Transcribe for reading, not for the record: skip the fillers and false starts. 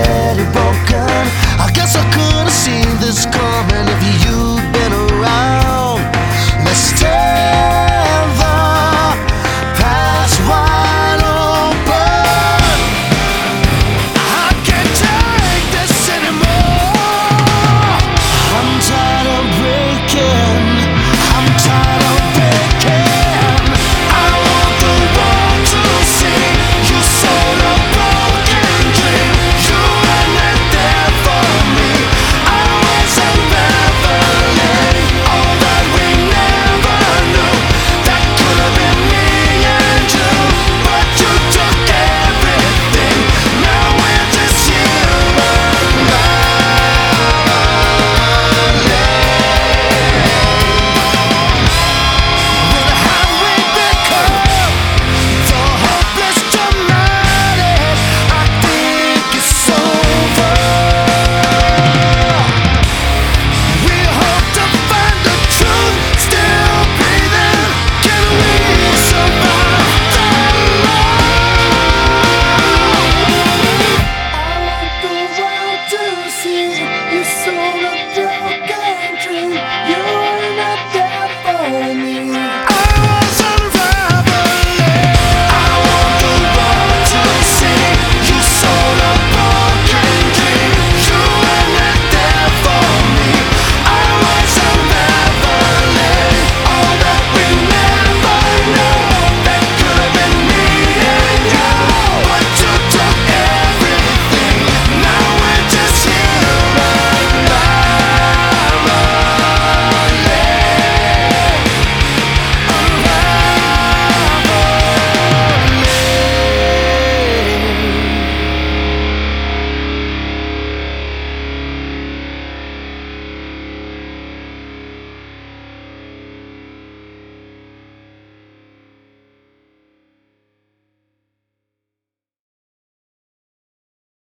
already broken. I guess I could have seen this coming if you'd been around. Let's tear the past wide open. I can't take this anymore. I'm tired of breaking. I'm tired of breaking. I want the world to see you sold a broken dream. You weren't it there for me. I was unraveling all that we never knew. That could have been me and you, but you took everything. Now we're just human. What have we become? The hopeless dramatic. I think it's over. We hope to find the truth, still breathing. Can we survive that long? I want the world to see.